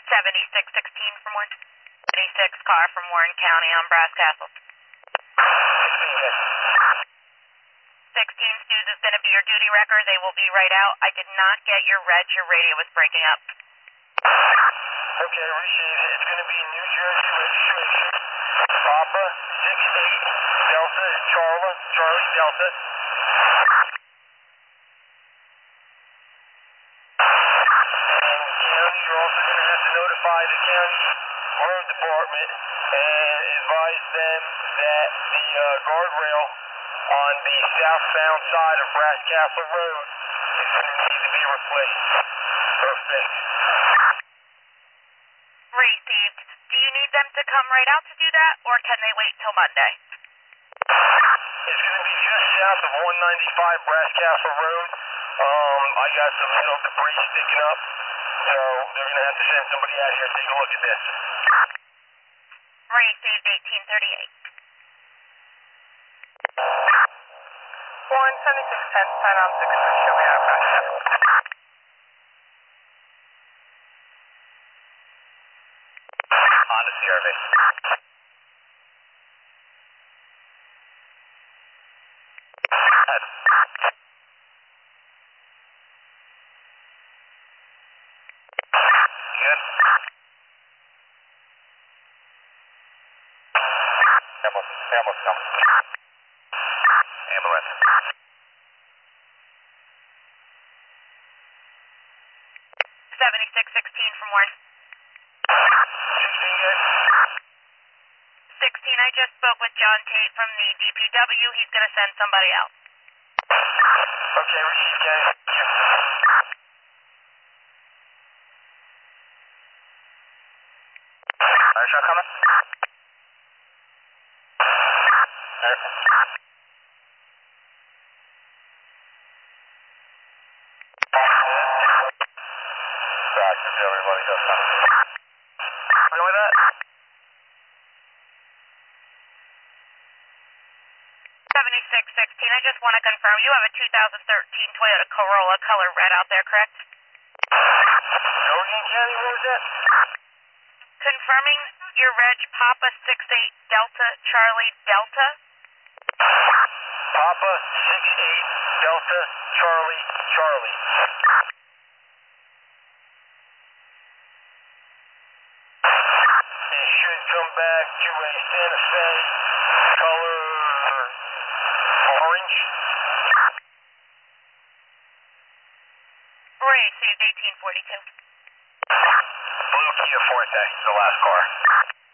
7616 from Warren. 76 car from Warren County on Brass Castle. 16 Stews is going to be your duty record. They will be right out. I did not get your reg. Your radio was breaking up. Okay, received. It's going to be New Jersey registration. Papa 68 Delta Charlie Delta. And county, you're also going to have to notify the county road department and advise them that the guardrail on the southbound side of Brass Castle Road is going to need to be replaced or fixed. Received. Do you need them to come right out to do that, or can they wait till Monday? It's going to be just south of 195 Brass Castle Road. I got some metal debris sticking up, so they're going to have to send somebody out here to take a look at this. Received 1838. Warren 7610, sign on 6 for show me out Brass Castle. On the survey. Good. Ambulance coming. Ambulance. 7616 from Warren. 16 good. 16, I just spoke with John Tate from the DPW. He's going to send somebody out. Okay, received, Kenny. Thank you. Fire shot coming. Roger, everybody goes down. Deal with that? 7616, I just want to confirm you have a 2013 Toyota Corolla color red out there, correct? Jordan County, what was that? Confirming your reg Papa 68 Delta Charlie Delta. Papa 68 Delta Charlie. It should come back to a Santa Fe color orange. Received 1842. Blue Kia Forte, the last car.